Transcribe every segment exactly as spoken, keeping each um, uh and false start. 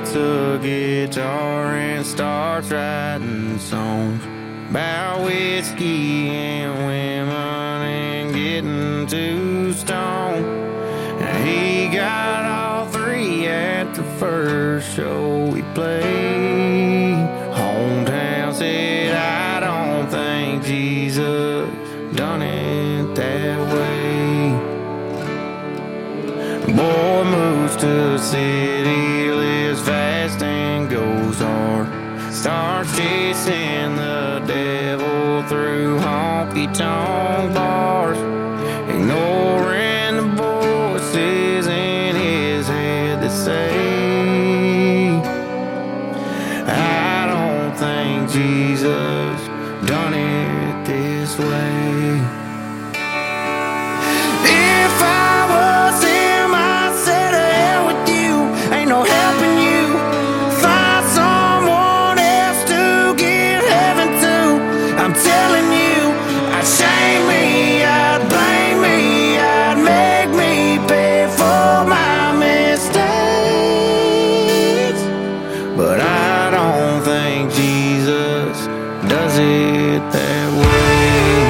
gets a guitar and starts writing songs about whiskey and women and getting too stoned. And he got all three at the first show we played. Hometown said, I don't think Jesus done it that way. Boy moves to the city, lives fast and goes hard. Starts chasing the devil through honky-tonk bars, ignoring the voices in his head that say, I don't think Jesus done it this way. If I was him, I'd say to hell with you, ain't no helping you. Find someone else to give heaven to. I'm telling you, I'd shame me, I'd blame me, I'd make me pay for my mistakes. But I don't think Jesus does it that way.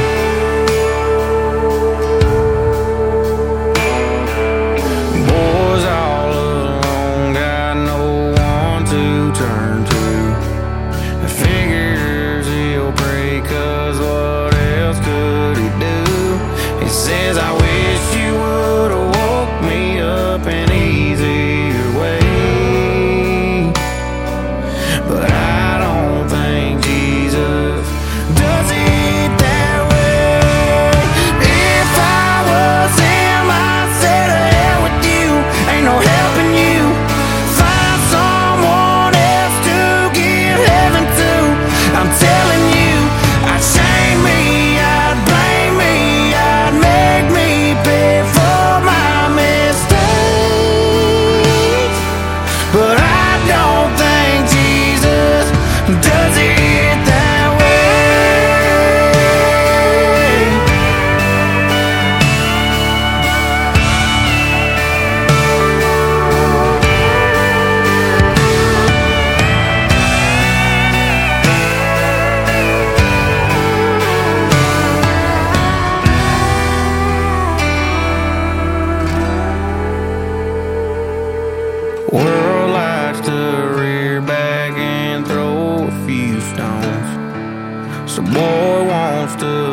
Boys all alone, got no one to turn to. Figures he'll pray, cause what else could he do? He says, I wish you would've woke me up an easier way. But I don't think Jesus does it that way. If I was him, I'd say to hell with you, ain't no helping you. Find someone else to give heaven to. I'm telling you, I'd shame me, I'd blame me, I'd make me pay for my mistakes. But I don't think Jesus does it that way. World likes to rear back and throw a few stones. So boy wants to